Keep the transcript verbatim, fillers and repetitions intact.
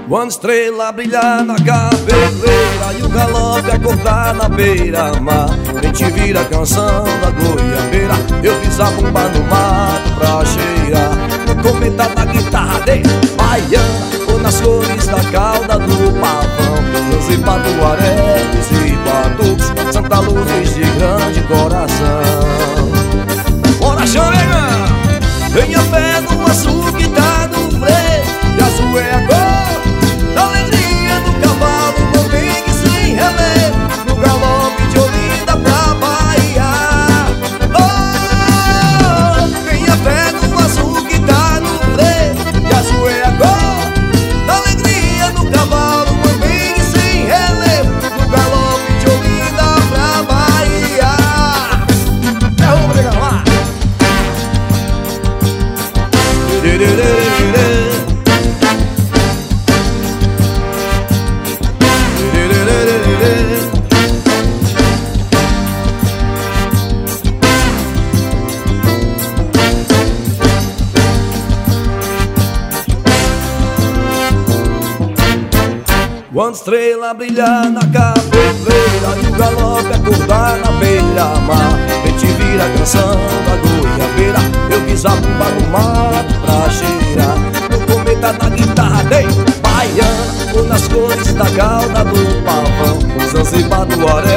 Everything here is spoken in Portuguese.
Quando estrela brilhar na cabeleira e o galope acordar na beira-mar, vem te vira a canção da goiabeira. Eu fiz a bomba no mato pra cheirar, no cometa da guitarra de baiana, ou nas cores da cauda do pavão, Zanzibar, Tuaregs e batuques, Santa Luzes de grande coração. Bora, chorega! Tenha fé no azul que tá no freio, e azul é a cor da alegria do cavalo, no pique sem relevo, no galope de Olinda pra Bahia. Oh, tenha fé no azul que tá no freio, e azul é a cor da alegria do cavalo, no pique sem relevo, no galope de Olinda pra Bahia. É o legal lá. Quando estrela brilhar na cabeleira e o galope acordar na beira-mar, vem te vira a canção da goiabeira. Eu quis a bomba no mato pra cheirar, no cometa da guitarra de baiana, ou nas cores da cauda do pavão, Zanzibar, Tuareg